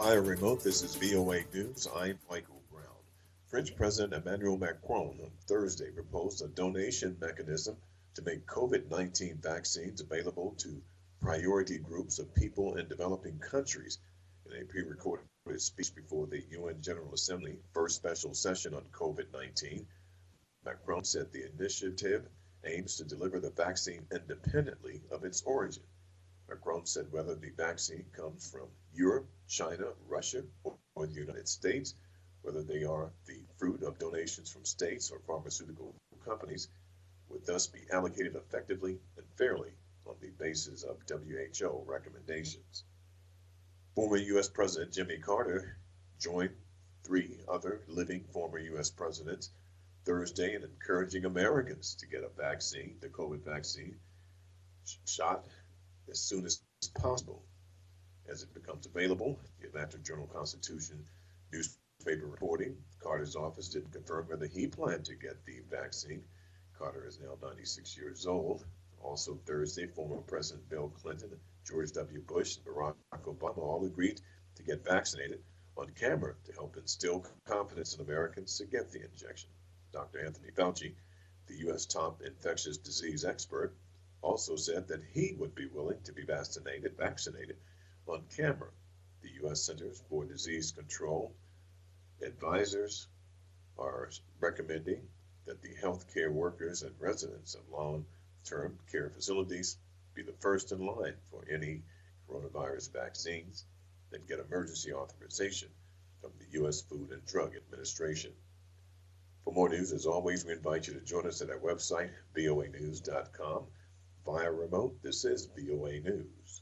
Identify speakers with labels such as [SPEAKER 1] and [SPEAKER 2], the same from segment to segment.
[SPEAKER 1] Via remote, this is VOA News. I'm Michael Brown. French President Emmanuel Macron on Thursday proposed a donation mechanism to make COVID-19 vaccines available to priority groups of people in developing countries in a pre-recorded speech before the UN General Assembly first special session on COVID-19. Macron said the initiative aims to deliver the vaccine independently of its origin. Macron said whether the vaccine comes from Europe, China, Russia, or the United States, whether they are the fruit of donations from states or pharmaceutical companies, would thus be allocated effectively and fairly on the basis of WHO recommendations. Former U.S. President Jimmy Carter joined three other living former U.S. presidents Thursday in encouraging Americans to get a vaccine, the COVID vaccine, shot as soon as possible. As it becomes available, the Atlanta Journal-Constitution newspaper reporting, Carter's office didn't confirm whether he planned to get the vaccine. Carter is now 96 years old. Also Thursday, former President Bill Clinton, George W. Bush, and Barack Obama all agreed to get vaccinated on camera to help instill confidence in Americans to get the injection. Dr. Anthony Fauci, the U.S. top infectious disease expert, also said that he would be willing to be vaccinated on camera. The U.S. Centers for Disease Control advisors are recommending that the healthcare workers and residents of long-term care facilities be the first in line for any coronavirus vaccines and get emergency authorization from the U.S. Food and Drug Administration. For more news, as always, we invite you to join us at our website, voanews.com. Via remote, this is VOA News.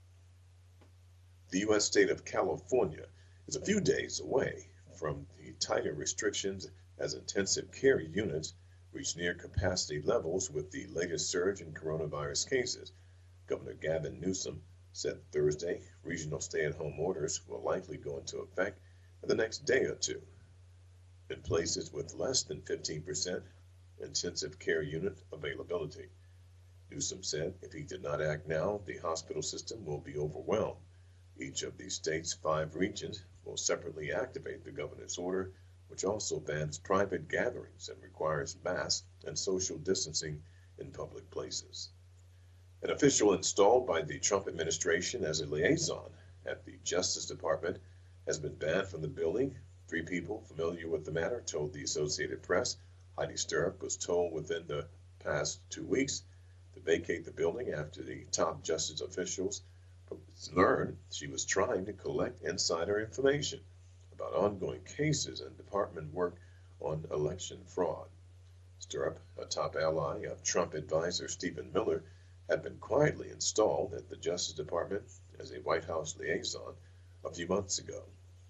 [SPEAKER 1] The U.S. state of California is a few days away from the tighter restrictions as intensive care units reach near capacity levels with the latest surge in coronavirus cases. Governor Gavin Newsom said Thursday regional stay-at-home orders will likely go into effect in the next day or two. In places with less than 15% intensive care unit availability. Newsom said if he did not act now, the hospital system will be overwhelmed. Each of the state's 5 regions will separately activate the governor's order, which also bans private gatherings and requires masks and social distancing in public places. An official installed by the Trump administration as a liaison at the Justice Department has been banned from the building. 3 people familiar with the matter told the Associated Press. Heidi Stirrup was told within the past 2 weeks to vacate the building after the top justice officials learned she was trying to collect insider information about ongoing cases and department work on election fraud. Stirrup, a top ally of Trump advisor Stephen Miller, had been quietly installed at the Justice Department as a White House liaison a few months ago.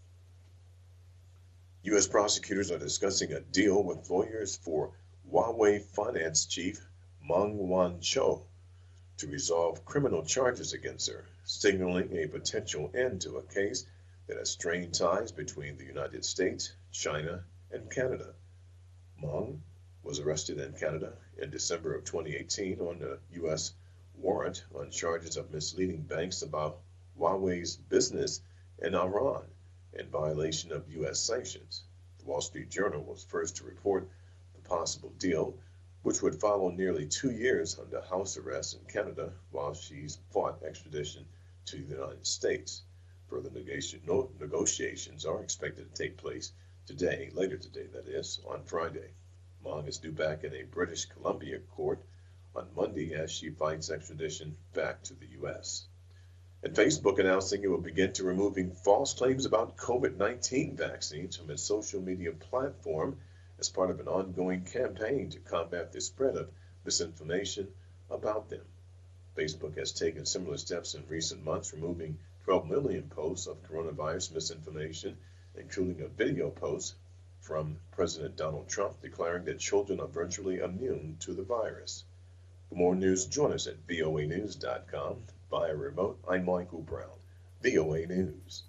[SPEAKER 1] U.S. prosecutors are discussing a deal with lawyers for Huawei finance chief Meng Wanzhou to resolve criminal charges against her, signaling a potential end to a case that has strained ties between the United States, China, and Canada. Meng was arrested in Canada in December of 2018 on a U.S. warrant on charges of misleading banks about Huawei's business in Iran in violation of U.S. sanctions. The Wall Street Journal was first to report the possible deal, which would follow nearly 2 years under house arrest in Canada while she's fought extradition to the United States. Further negotiations are expected to take place today, later today that is, on Friday. Meng is due back in a British Columbia court on Monday as she fights extradition back to the U.S. And Facebook announcing it will begin to removing false claims about COVID-19 vaccines from its social media platform as part of an ongoing campaign to combat the spread of misinformation about them. Facebook has taken similar steps in recent months, removing 12 million posts of coronavirus misinformation, including a video post from President Donald Trump declaring that children are virtually immune to the virus. For more news, join us at voanews.com. Via remote, I'm Michael Brown, VOA News.